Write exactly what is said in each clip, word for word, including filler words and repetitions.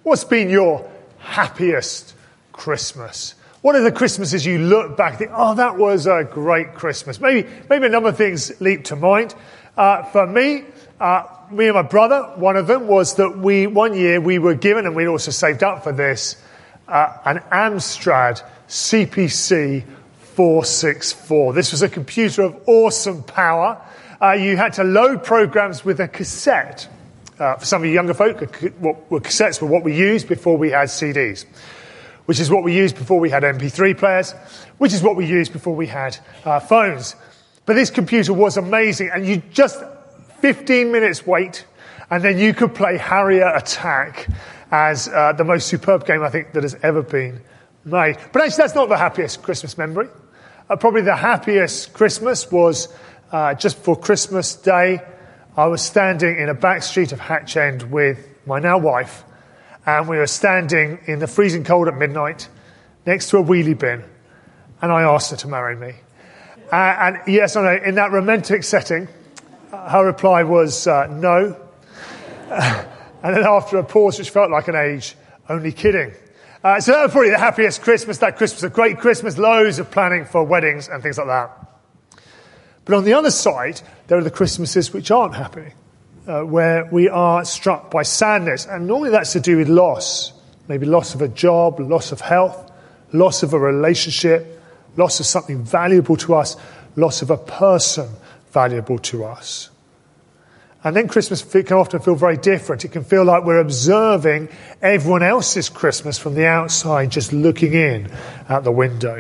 What's been your happiest Christmas? What are the Christmases you look back and think, oh, that was a great Christmas? Maybe maybe a number of things leap to mind. Uh, for me, uh, me and my brother, one of them was that we one year we were given, and we'd also saved up for this, uh, an Amstrad C P C four sixty-four. This was a computer of awesome power. Uh, you had to load programs with a cassette. Uh, for some of you younger folk, what, what cassettes were what we used before we had C Ds, which is what we used before we had M P three players, which is what we used before we had uh, phones. But this computer was amazing, and you just fifteen minutes wait, and then you could play Harrier Attack as uh, the most superb game I think that has ever been made. But actually, that's not the happiest Christmas memory. Uh, probably the happiest Christmas was uh, just before Christmas Day. I was standing in a back street of Hatch End with my now wife, and we were standing in the freezing cold at midnight next to a wheelie bin, and I asked her to marry me. Uh, and yes, I know, in that romantic setting, uh, her reply was uh, no. Uh, and then after a pause, which felt like an age, only kidding. Uh, so that was probably the happiest Christmas. That Christmas, a great Christmas, loads of planning for weddings and things like that. But on the other side, there are the Christmases which aren't happy, uh, where we are struck by sadness. And normally that's to do with loss. Maybe loss of a job, loss of health, loss of a relationship, loss of something valuable to us, loss of a person valuable to us. And then Christmas can often feel very different. It can feel like we're observing everyone else's Christmas from the outside, just looking in out the window.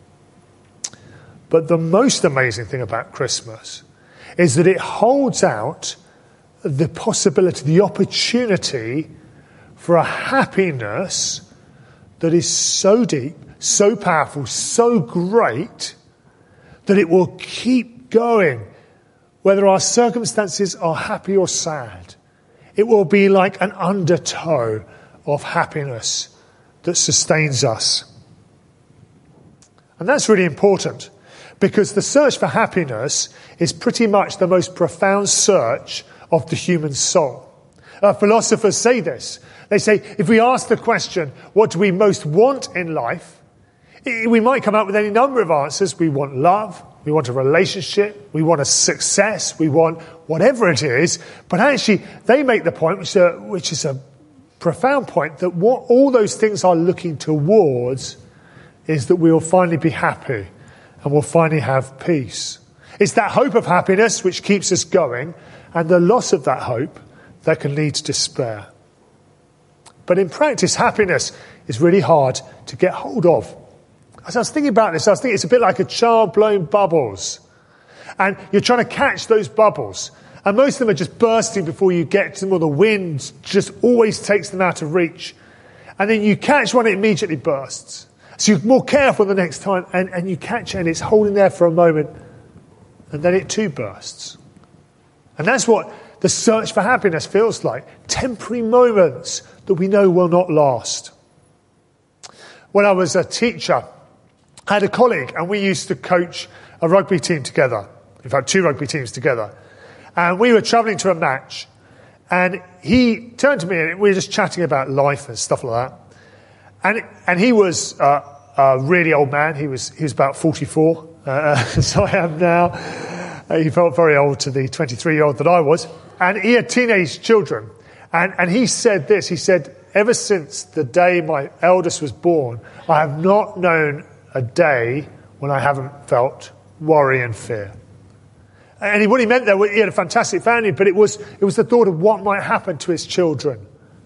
But the most amazing thing about Christmas is that it holds out the possibility, the opportunity for a happiness that is so deep, so powerful, so great, that it will keep going, whether our circumstances are happy or sad. It will be like an undertow of happiness that sustains us. And that's really important, because the search for happiness is pretty much the most profound search of the human soul. Uh, philosophers say this. They say, if we ask the question, what do we most want in life? We might come up with any number of answers. We want love. We want a relationship. We want a success. We want whatever it is. But actually, they make the point, which, uh, which is a profound point, that what all those things are looking towards is that we will finally be happy and we'll finally have peace. It's that hope of happiness which keeps us going, and the loss of that hope that can lead to despair. But in practice, happiness is really hard to get hold of. As I was thinking about this, I was thinking it's a bit like a child blowing bubbles. And you're trying to catch those bubbles. And most of them are just bursting before you get to them, or the wind just always takes them out of reach. And then you catch one, it immediately bursts. So you're more careful the next time, and, and you catch it, and it's holding there for a moment, and then it too bursts. And that's what the search for happiness feels like. Temporary moments that we know will not last. When I was a teacher, I had a colleague, and we used to coach a rugby team together. In fact, two rugby teams together. And we were travelling to a match, and he turned to me, and we were just chatting about life and stuff like that. And and he was uh, a really old man. He was he was about forty-four, uh, so I am now. Uh, he felt very old to the twenty-three-year-old that I was. And he had teenage children. And, and he said this. He said, ever since the day my eldest was born, I have not known a day when I haven't felt worry and fear. And he, what he meant there, he had a fantastic family, but it was it was the thought of what might happen to his children.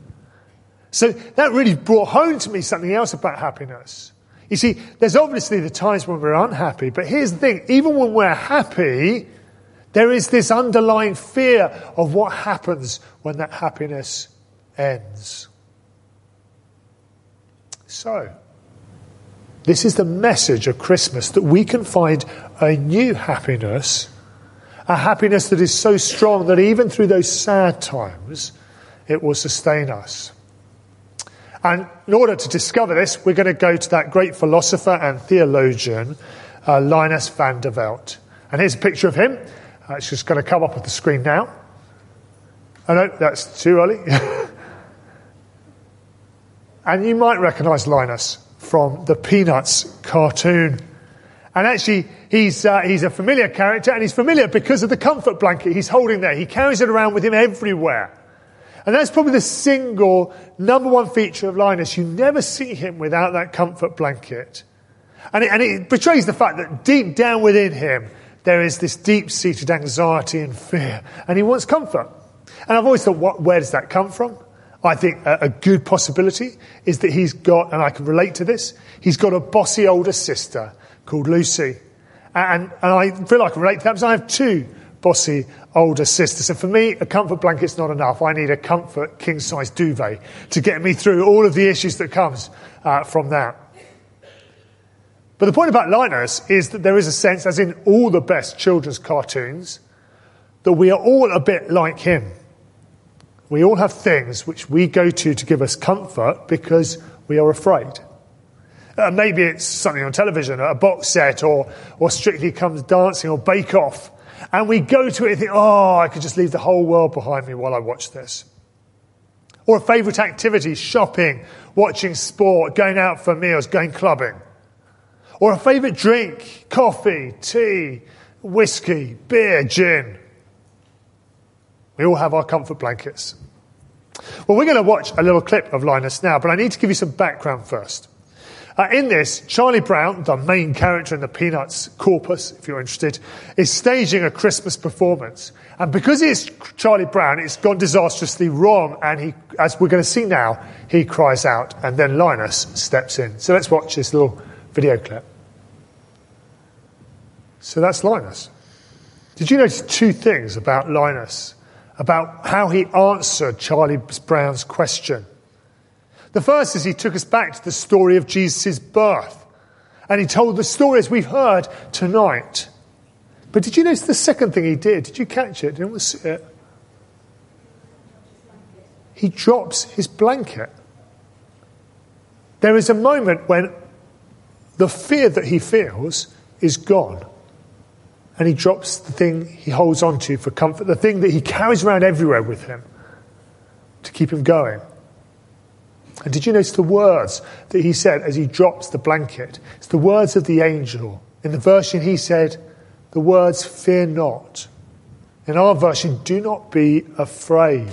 So that really brought home to me something else about happiness. You see, there's obviously the times when we're unhappy, but here's the thing, even when we're happy, there is this underlying fear of what happens when that happiness ends. So, this is the message of Christmas, that we can find a new happiness, a happiness that is so strong that even through those sad times, it will sustain us. And in order to discover this, we're going to go to that great philosopher and theologian, uh, Linus van der Velde. And here's a picture of him. Uh, it's just going to come up on the screen now. Oh no, that's too early. And you might recognise Linus from the Peanuts cartoon. And actually, he's uh, he's a familiar character, and he's familiar because of the comfort blanket he's holding there. He carries it around with him everywhere. And that's probably the single number one feature of Linus. You never see him without that comfort blanket. And it, and it betrays the fact that deep down within him, there is this deep-seated anxiety and fear. And he wants comfort. And I've always thought, what, where does that come from? I think a, a good possibility is that he's got, and I can relate to this, he's got a bossy older sister called Lucy. And, and I feel like I can relate to that because I have two bossy older sisters. And for me, a comfort blanket's not enough. I need a comfort king-size duvet to get me through all of the issues that comes uh, from that. But the point about Linus is that there is a sense, as in all the best children's cartoons, that we are all a bit like him. We all have things which we go to to give us comfort because we are afraid. Uh, maybe it's something on television, a box set, or, or Strictly Comes Dancing, or Bake Off. And we go to it and think, oh, I could just leave the whole world behind me while I watch this. Or a favourite activity, shopping, watching sport, going out for meals, going clubbing. Or a favourite drink, coffee, tea, whiskey, beer, gin. We all have our comfort blankets. Well, we're going to watch a little clip of Linus now, but I need to give you some background first. Uh, in this, Charlie Brown, the main character in the Peanuts corpus, if you're interested, is staging a Christmas performance. And because it's Charlie Brown, it's gone disastrously wrong. And he, as we're going to see now, he cries out, and then Linus steps in. So let's watch this little video clip. So that's Linus. Did you notice two things about Linus, about how he answered Charlie Brown's question? The first is he took us back to the story of Jesus' birth. And he told the story as we've heard tonight. But did you notice the second thing he did? Did you catch it? Did anyone see it? He drops his blanket. There is a moment when the fear that he feels is gone. And he drops the thing he holds on to for comfort, the thing that he carries around everywhere with him to keep him going. And did you notice the words that he said as he drops the blanket? It's the words of the angel. In the version he said, the words, fear not. In our version, do not be afraid.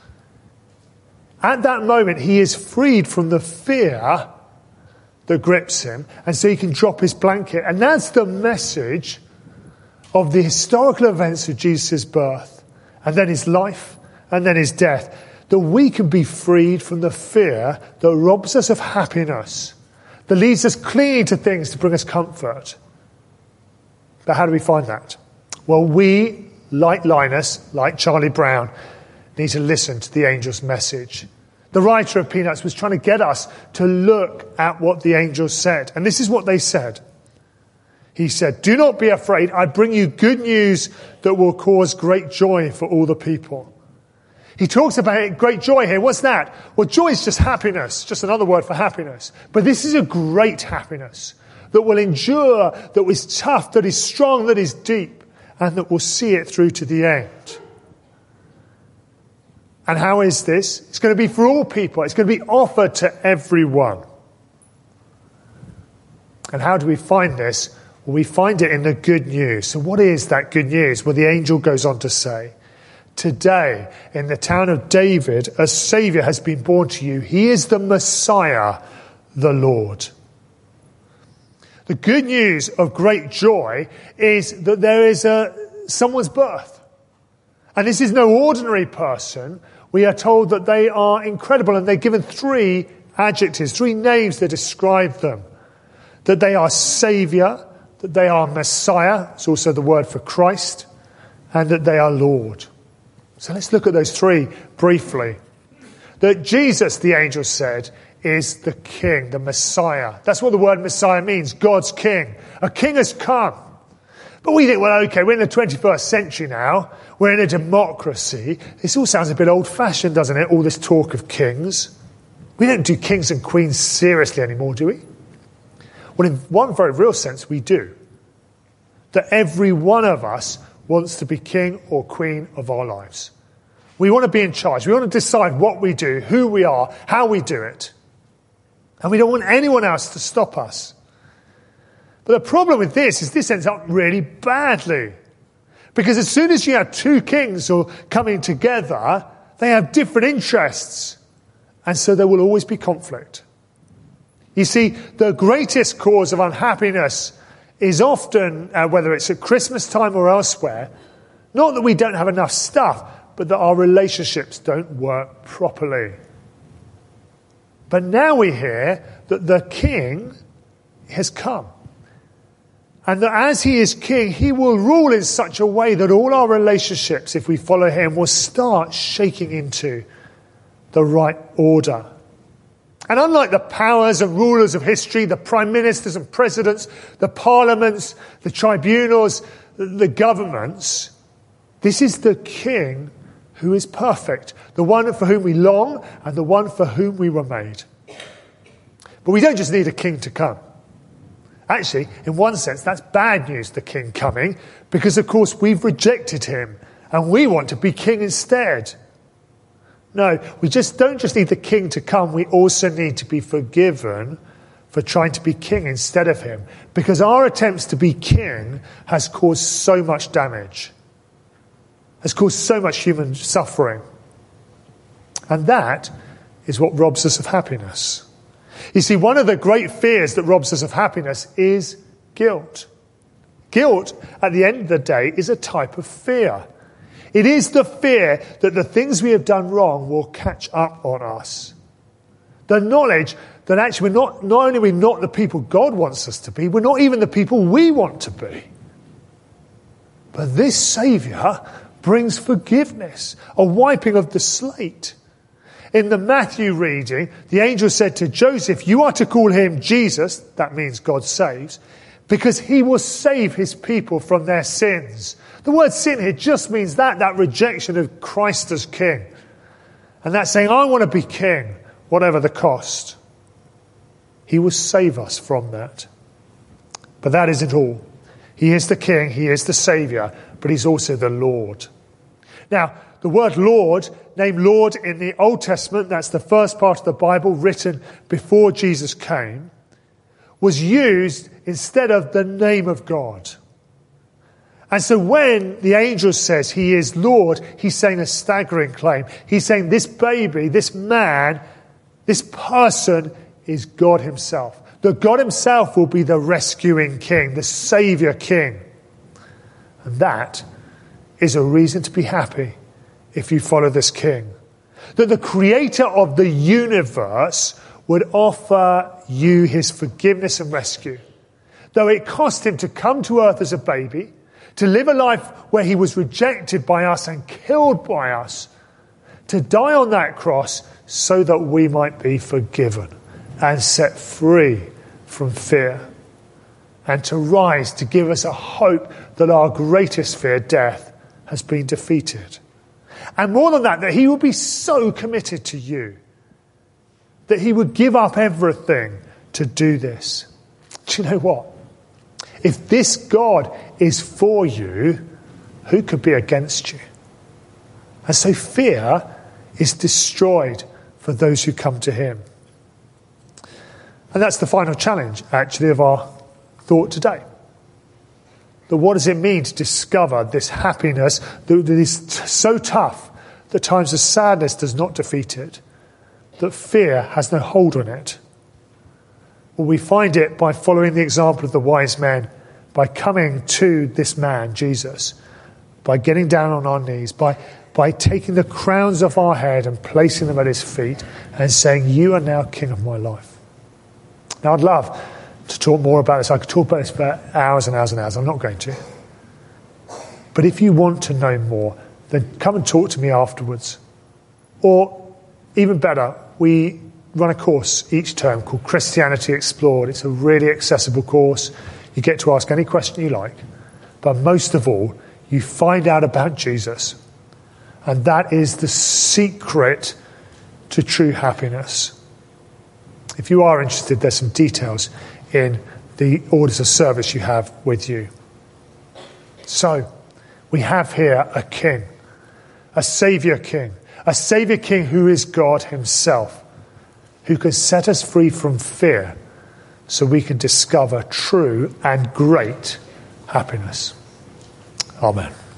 At that moment, he is freed from the fear that grips him, and so he can drop his blanket. And that's the message of the historical events of Jesus' birth, and then his life, and then his death. That we can be freed from the fear that robs us of happiness, that leaves us clinging to things to bring us comfort. But how do we find that? Well, we, like Linus, like Charlie Brown, need to listen to the angel's message. The writer of Peanuts was trying to get us to look at what the angels said. And this is what they said. He said, do not be afraid. I bring you good news that will cause great joy for all the people. He talks about great joy here. What's that? Well, joy is just happiness, just another word for happiness. But this is a great happiness that will endure, that is tough, that is strong, that is deep, and that will see it through to the end. And how is this? It's going to be for all people. It's going to be offered to everyone. And how do we find this? Well, we find it in the good news. So what is that good news? Well, the angel goes on to say, today, in the town of David, a Saviour has been born to you. He is the Messiah, the Lord. The good news of great joy is that there is a, someone's birth. And this is no ordinary person. We are told that they are incredible, and they're given three adjectives, three names that describe them. That they are Saviour, that they are Messiah, it's also the word for Christ, and that they are Lord. So let's look at those three briefly. That Jesus, the angel said, is the King, the Messiah. That's what the word Messiah means, God's King. A king has come. But we think, well, okay, we're in the twenty-first century now. We're in a democracy. This all sounds a bit old-fashioned, doesn't it? All this talk of kings. We don't do kings and queens seriously anymore, do we? Well, in one very real sense, we do. That every one of us wants to be king or queen of our lives. We want to be in charge. We want to decide what we do, who we are, how we do it. And we don't want anyone else to stop us. But the problem with this is this ends up really badly. Because as soon as you have two kings who are coming together, they have different interests. And so there will always be conflict. You see, the greatest cause of unhappiness is often, uh, whether it's at Christmas time or elsewhere, not that we don't have enough stuff, but that our relationships don't work properly. But now we hear that the king has come. And that as he is king, he will rule in such a way that all our relationships, if we follow him, will start shaking into the right order. And unlike the powers and rulers of history, the prime ministers and presidents, the parliaments, the tribunals, the governments, this is the king who is perfect, the one for whom we long and the one for whom we were made. But we don't just need a king to come. Actually, in one sense, that's bad news, the king coming, because of course we've rejected him and we want to be king instead. No, we just don't just need the king to come, we also need to be forgiven for trying to be king instead of him, because our attempts to be king has caused so much damage, has caused so much human suffering. And that is what robs us of happiness. You see, one of the great fears that robs us of happiness is guilt. Guilt, at the end of the day, is a type of fear. It is the fear that the things we have done wrong will catch up on us. The knowledge that actually we're not, not only are we not the people God wants us to be, we're not even the people we want to be. But this Saviour brings forgiveness, a wiping of the slate. In the Matthew reading, the angel said to Joseph, you are to call him Jesus, that means God saves, because he will save his people from their sins. The word sin here just means that, that rejection of Christ as king. And that's saying, I want to be king, whatever the cost. He will save us from that. But that isn't all. He is the king, he is the saviour, but he's also the Lord. Now, the word Lord, named Lord in the Old Testament, that's the first part of the Bible written before Jesus came, was used instead of the name of God. And so when the angel says he is Lord, he's saying a staggering claim. He's saying this baby, this man, this person is God himself. That God himself will be the rescuing king, the saviour king. And that is a reason to be happy if you follow this king. That the creator of the universe would offer you his forgiveness and rescue. Though it cost him to come to earth as a baby, to live a life where he was rejected by us and killed by us, to die on that cross so that we might be forgiven and set free from fear, and to rise to give us a hope that our greatest fear, death, has been defeated. And more than that, that he would be so committed to you that he would give up everything to do this. Do you know what? If this God is for you, who could be against you? And so fear is destroyed for those who come to him. And that's the final challenge, actually, of our thought today. That what does it mean to discover this happiness that is t- so tough that times of sadness does not defeat it, that fear has no hold on it? Well, we find it by following the example of the wise men, by coming to this man, Jesus, by getting down on our knees, by, by taking the crowns off our head and placing them at his feet and saying, you are now king of my life. Now, I'd love to talk more about this. I could talk about this for hours and hours and hours. I'm not going to. But if you want to know more, then come and talk to me afterwards. Or, even better, we run a course each term called Christianity Explored. It's a really accessible course. You get to ask any question you like. But most of all, you find out about Jesus. And that is the secret to true happiness. If you are interested, there's some details in the orders of service you have with you. So, we have here a king, a saviour king, a saviour king who is God himself, who can set us free from fear so we can discover true and great happiness. Amen.